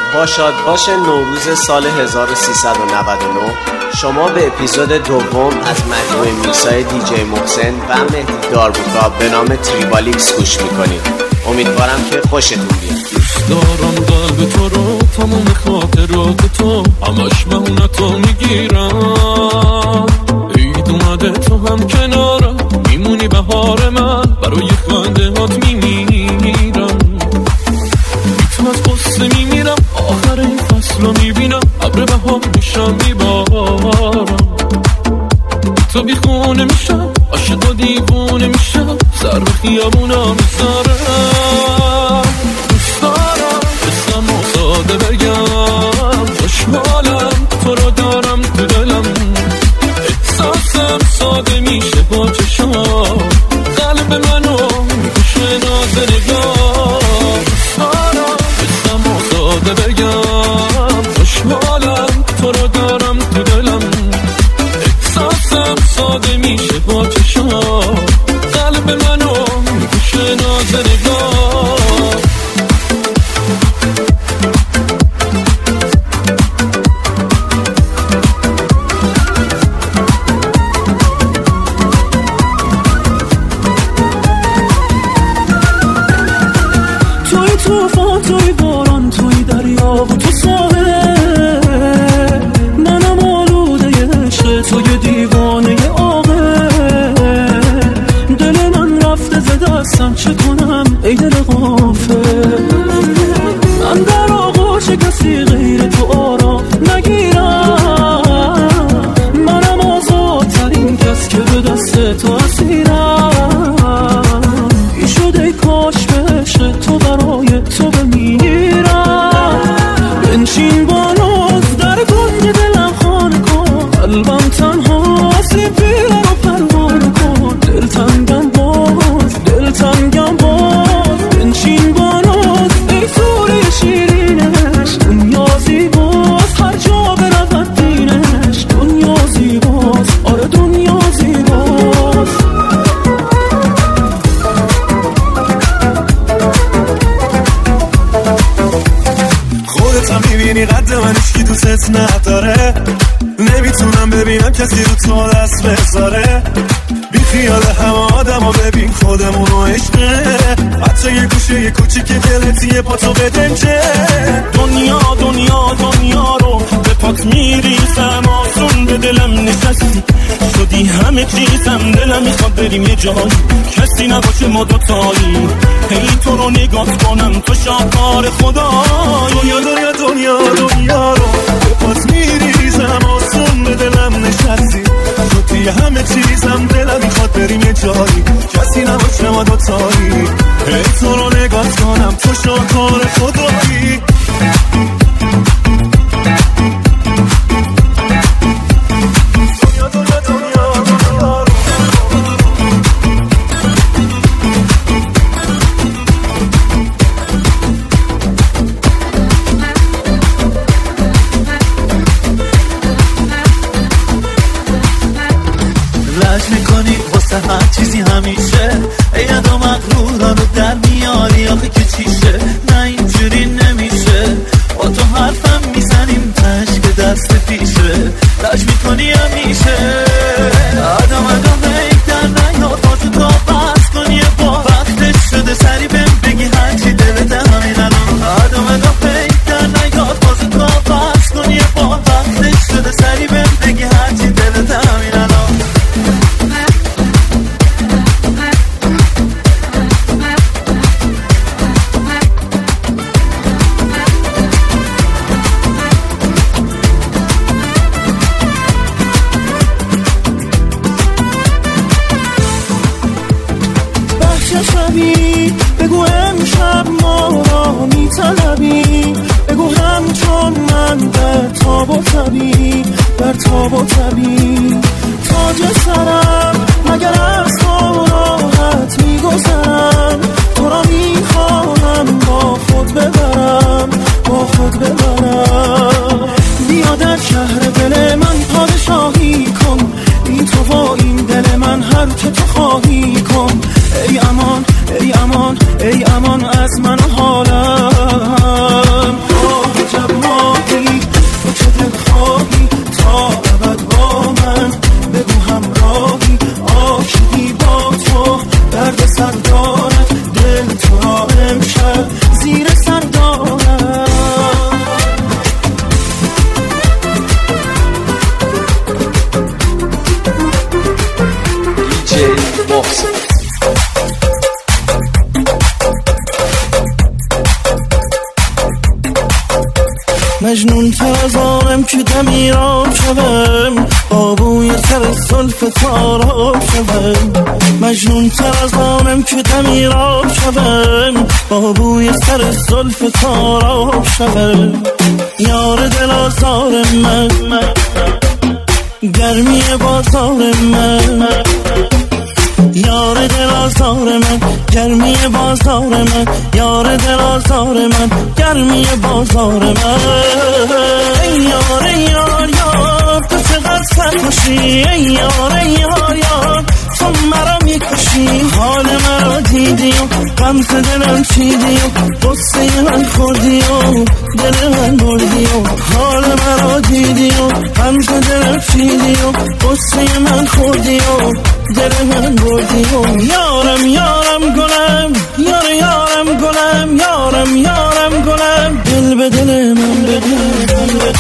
با شادباش نوروز سال 1399 شما به اپیزود دوم از مجموعه میکسای دیجی محسن و مهدی داربوکا به نام تریبالیکس گوش میکنید. امیدوارم که خوشتون بیاد. دارم قلب تو رو، تمام خاطرات تو همش مهونتو میگیرم. عید اومده تو هم کنارم، میمونی بهار من، برای خنده هات میمیرم. تو از قصه میمیرم، آخر این فصل رو میبینم، ابر بهار میشم میبارم. تو بیخونه میشم، عاشق و دیوونه میشم، سر به خیابونا میذارم. دوست دارم بسم و ساده بگم، خوشحالم تو رو دارم تو دلم. احساسم ساده میشه با چشم، قلب منو میکشه ناز نگاه. دوست دارم بسم و ساده بگم، خوشحالم تو رو دارم تو دلم. احساسم ساده میشه با چشم، قلب منو میکشه ناز نگاه. توی توفان، توی باران، توی دریا و تو ساحل، منم آلوده عشق، توی دیوانه عاقل. دل من رفته ز دستم، چه کنم ای دل غافل. من در آغوش کسی غیر تو آرام نگیرم، منم آزادترین کس که به دست تو اسیرم. این شده ای کاش به عشق تو برای تو بمیرم. بنشین بالاز در گنج دلم خانه کن، قلبم تنهاست این پیرم رو پروانه کن. دلتنگم باز، دلتنگم باز، بنشین بالاز ای سوره شیرینش. دنیا زیباست هر جا برود دینش، دنیا زیباست، آره دنیا زیباست. خودت هم میبینی قد من هیچکی دوست نداره، نمیتونم ببینم کسی رو تو دست بذاره. بی خیال همه آدم ها ببین خودمونو عشقه، حتی یه گوشه یه کوچیک دلت یه پا تو بدنجه. دنیا دنیا دنیا رو به پات میریزم، آسون به دلم نشستی شدی همه چیزم. دلم میخواد بریم یه جایی کسی نباشه ما دوتایی، هی تو رو نگاه کنم تو شاهکار خدا. دنیا دنیا دنیا دنیا رو به پات میریزم، آسون به دلم نشستی شدی همه چیزم. دلم میخواد بریم یه جایی کسی نباشه ما دوتایی، هی تو رو نگاه کنم تو شاهکار خدایی. میکنی واسه هر چیزی همیشه، ای ادا مغرورا رو در میاری آخه که چیشه. نه اینجوری نمیشه، با تو حرفم میزنیم تش که دست پیشه. لج میکنی همیشه، آدم هی در نیاد بازو تا بس کنی با وقتش شده سری بهم بگی هرچی دلت همین الان. آدم هی در نیاد بازو تا بس کنی با وقتش شده سری بهم بگی هرچی دلت همین الان. بگو امشب ما را میطلبی، بگو همچون من در تاب و تبی، در تاب و تبی. تاج سرم مگر از تو راحت میگذرم، تو را میخواهم با خود ببرم، با خود ببرم. بیا در شهر دل من پادشاهی کن، بی تو با این دل من هر که تو خواهی کن. ای امان ای امان ای امان از من و حالم. دیجی محسن. مجنون تر از آنم که دمیرم شدم، آبوی سر زلف تارم شدم. مجنون تر از آنم که دمیرم شدم، آبوی سر زلف تارم شدم. یار دل آزار من، گرمی بازار من. یار دل آزار من، گرمی بازار من. یار دل آزار من، گرمی بازار من. ای یار ای یار یار تو چقدر سرخوشی، ای یار ای یار یار تو مرا میکشی. حال مرا دیدی و غمزه دلم چیدی و غصه من خوردی و دل من بردی و حال مرا دیدی و غمزه دلم چیدی و غصه من خوردی و دل من بردی و یارم یارم گلم، یار یارم گلم، یارم یارم گلم، دل به دل من بده.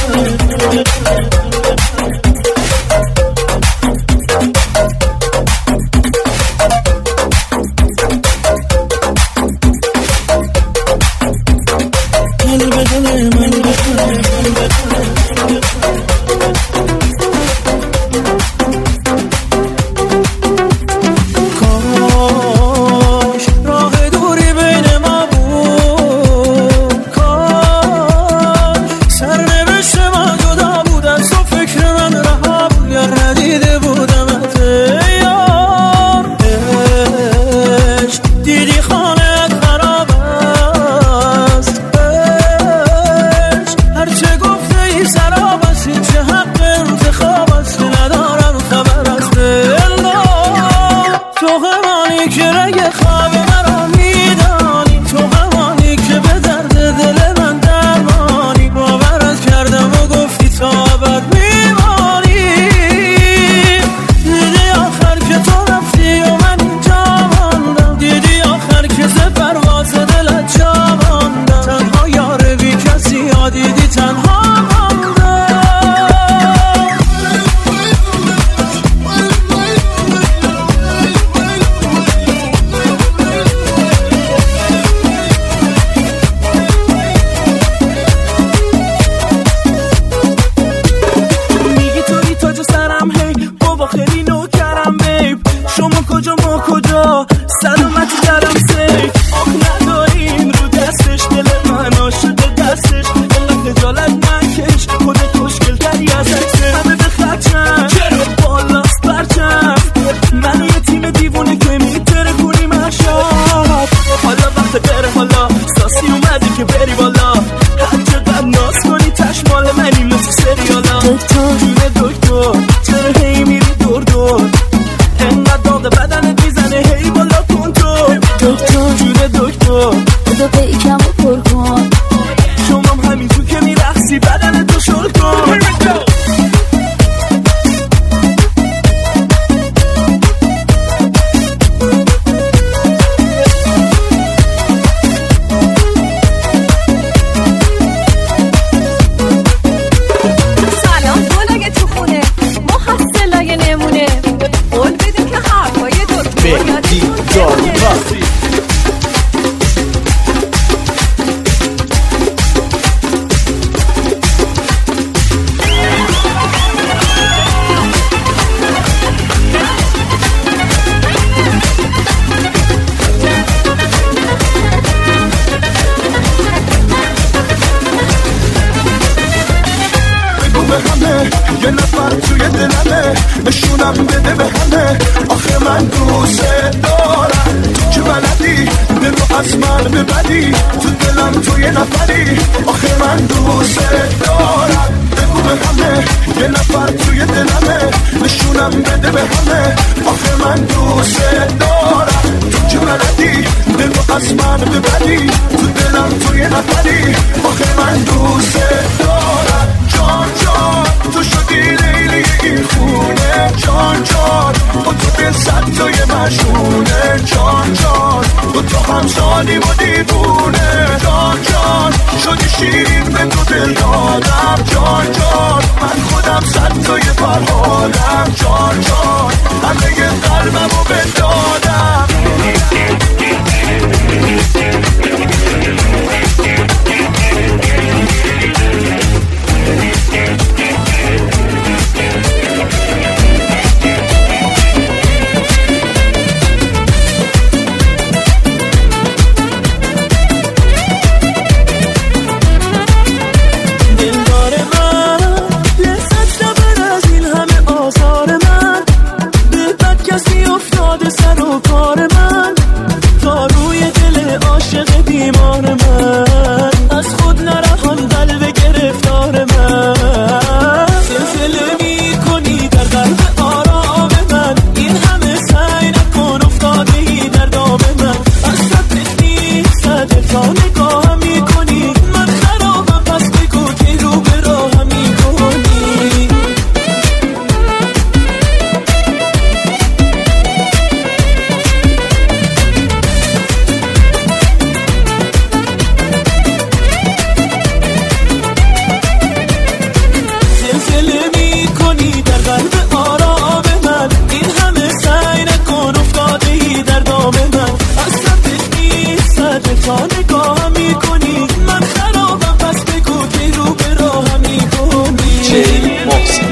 یه نفر توی دلمه نشونم بده به همه آخه من دوست دارم تو که بلدی دل رو از من ببری تو دلم توی نفری آخه من دوست دارم بگو به همه یه نفر توی دلمه نشونم بده به همه آخه من دوست دارم تو که بلدی دل رو از من ببری تو دلم توی نفری آخه من دوست دارم جان جان تو شدی لیلی این خونه جان جان با تو دل صد تای مشونه جان جان با تو همسالیم و دیوونه جان جان شدی شیرین به تو دل دادم جان جان من خودم صد تای فرهادم جان جان همه قلبم و باشه سر و کار من، تا روی دل عاشق بیمار من، از خود نرهان قلب گرفتار من. زلزله میکنی در قلب آرام من، این همه سعی نکن افتادهی در دام من. از صدت نیستده تا نگاهم میکنی، من خرابم پس بگو که رو به راهم میکنی. زلزله میکنی در قلب آرام من، این همه سعی نکن افتادهی در دام من. از صدت نیستده تا نگاهم میکنی، من خرابم پس بگو که رو به راهم میکنی. دیجی محسن.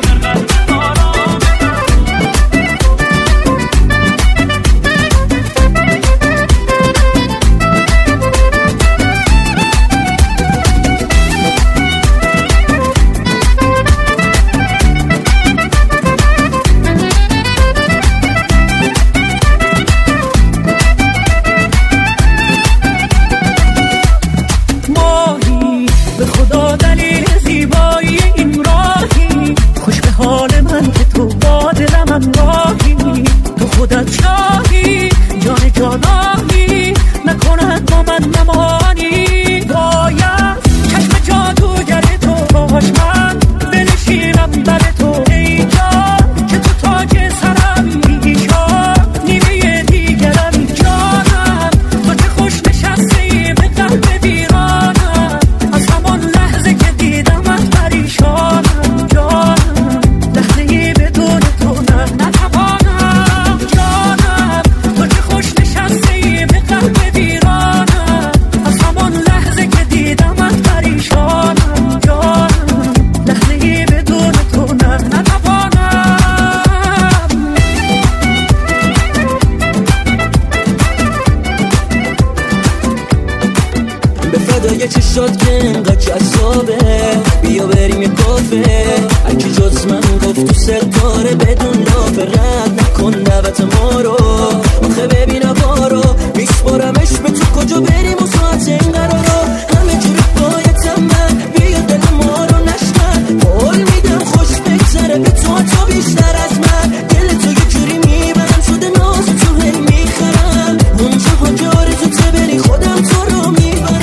ماهی به خدا دلیل زیبایی این راهی، خوش به حال من که تو با دلم همراهی. تو خودت شاهی جان جانانی، نکند با من نمانی. باید چشم جادوگر تو باش من بنشینم بر تو، ای جان که تو تاج سرمی، جان نیمه دیگرم جانم. تو چه خوش نشستی به قلب ویرانم، از همان لحظه که دیدمت پریشانم. جانم لحظه‌ای بدون تو نتوانم. جانم تو چه خوش نشستی به قلب ویرانم، از همان لحظه که دیدمت پریشانم. جانم لحظه‌ای بدون تو نتوانم. به فدای چشات که انقدر جذابه، بیا بریم یه کافه. هرکی جز من گفت تو ستاره بدون لافه، رد نکن دعوت ما رو. آخه ببین آقا رو میسپارمش به تو، کجا بریم و ساعت این قرارو. همه جوری بایدم من، بیا دل ما رو نشکن. قول میدم خوش بگذره به تو بیشتر از من. دل تو یه جوری میبرم شده ناز تو هی میخرم. اونجا ها که آرزو ته بری خودم تو رو میبرم.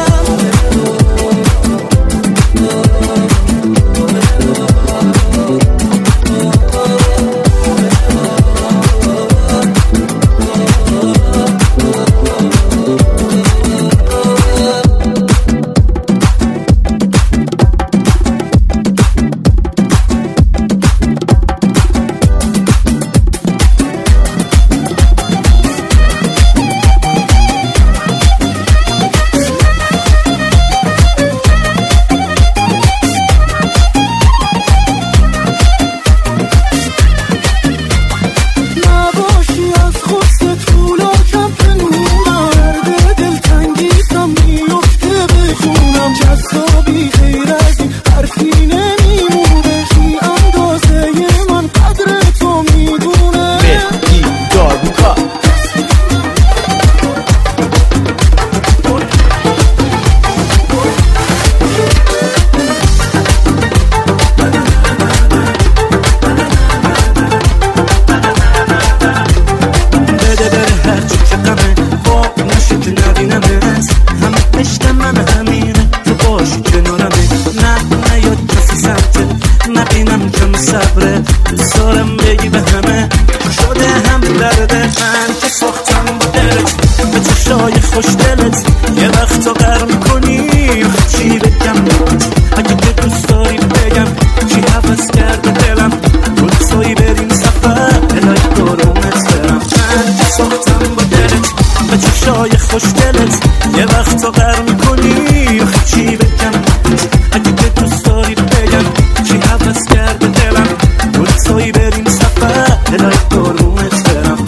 خوش دلت یه وقتا قر میکنی. چی بگم اگه که دوست داری بگم، چی حوض کرده دلم تو توی بریم سفر الهی قرونت برم. من که ساختم با دلت به چشای خوش دلت یه وقتا قر میکنی. چی بگم اگه که دوست داری بگم، چی حوض کرده دلم تو توی بریم سفر الهی قرونت برم.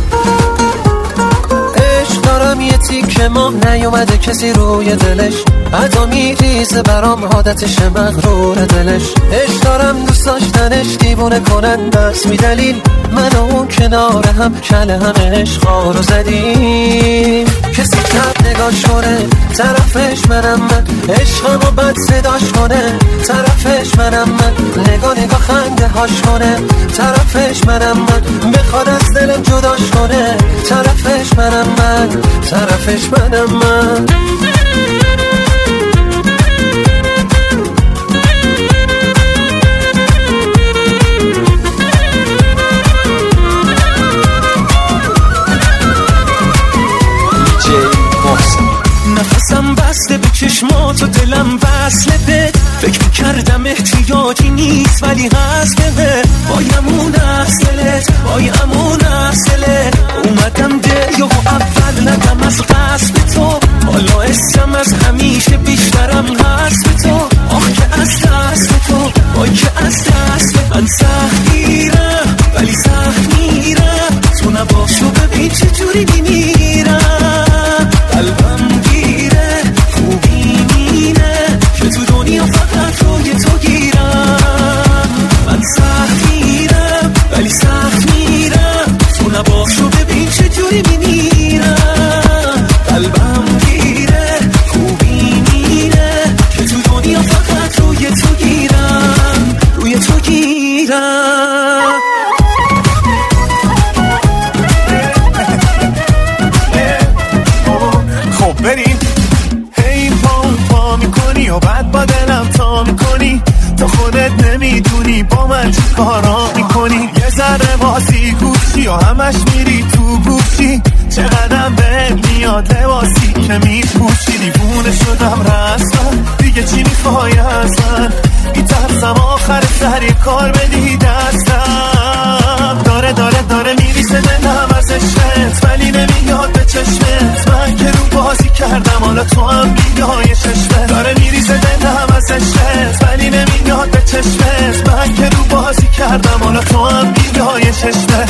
که ماه نیومده کسی روی دلش، عدا میریزه برام عادتش مغرور دلش عشق دارم دوست داشتنش دیوونه کننده است بی دلیل من و اون کنار هم کله هم عشقا رو زدیم کسی کرد نگاش کنه طرفش منم من عشقم و بد صداش کنه طرفش منم من نگاه خنده هاش کنه طرفش منم من بخواد از دلم جداش کنه طرفش منم من طرفش منم من نفسم بسته به چشمات و دلم وصله به فکر کردم احتیاجی نیست ولی هست به بایمون اصلت بایمون اصلت اومدم دریو و اول نگم از قصد تو حالا اسم از همیشه بیشترم هست به تو آخ که از دست تو وای که از دست من سخت میرم ولی سخت میرم تو نباشو ببین چجوری میمیرم قلبم گیره خوبی مینه که تو دنیا فقط روی تو گیرم من سخت میرم ولی سخت میرم تو نباشو ببین چجوری میمیرم قلبم گیره خوبی مینه که تو دنیا فقط روی تو گیرم روی تو گیرم خب بریم هی پا میکنی و بعد با دلم تا میکنی تو خودت نمیدونی با من چی کارا میکنی یه ذره بازی گوشی و همش میری تو گوشی چقدرم به میاد لباسی که میپوشی دیوونه شدم رسما دیگه چی میخوای از من میترسم آخر سر یه کار بدی دستم داره میریسه دلم از عشقت ولی نمیاد به چشمت من که رو بازی کردم حالا تو هم بیای چشمت داره میریسه دلم از عشقت ولی نمیاد به چشمت من که رو بازی کردم حالا تو هم بیای چشمت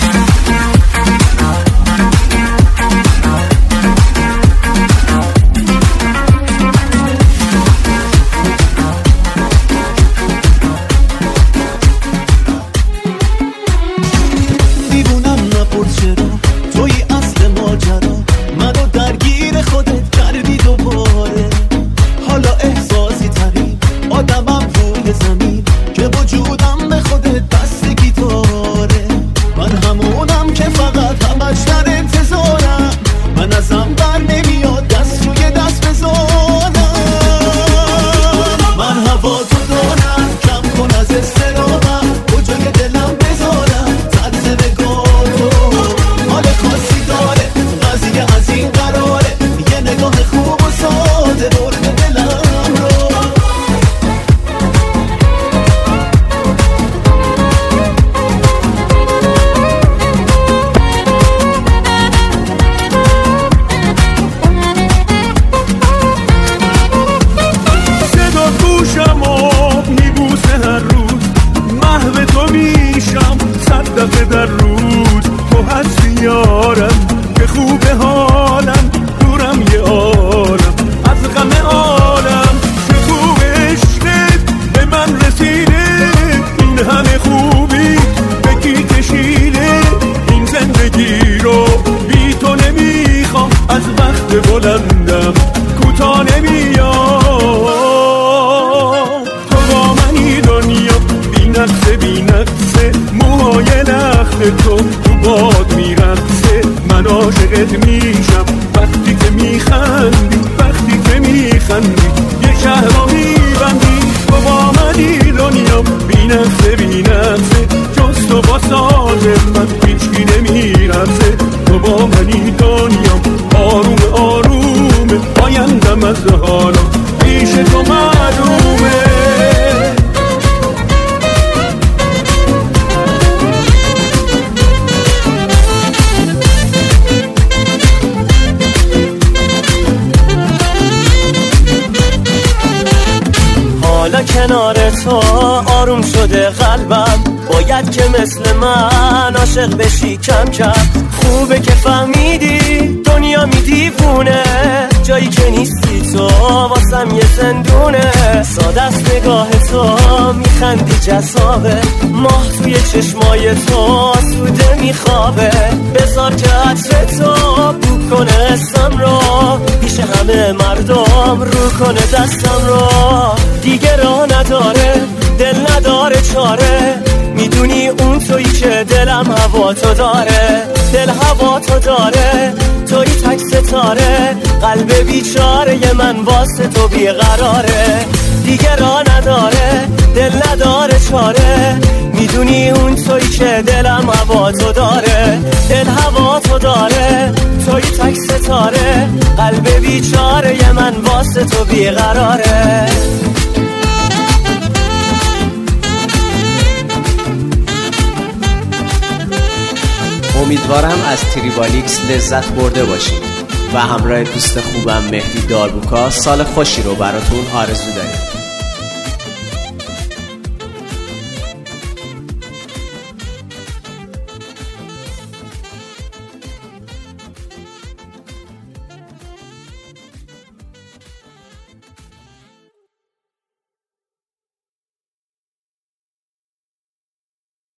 کنار تو آروم شده قلبم باید که مثل من عاشق بشی کم کم خوبه که فهمیدی دنیا می دیوونه جایی که نیستی تو واسم یه زندونه، ساده است نگاه تو میخندی جذابه، ماه توی چشمای تو آسوده میخوابه، بذار که عطر تو بو کنه اسم رو، پیش همه مردم رو کنه دستم رو، دیگه راه نداره دل نداره چاره، میدونی اون تویی که دلم هوا تو داره، دل هوا تو داره، توی تک ستاره، قلب بیچاره من واسه تو بیقراره، دیگه راه نداره دل نداره چاره، میدونی اون تویی که دلم هوا تو داره، دل هوا تو داره، توی تک ستاره، قلب بیچاره من واسه تو بیقراره. امیدوارم از تریبالیکس لذت برده باشید و همراه دوست خوبم مهدی داربوکا سال خوشی رو براتون آرزو داریم.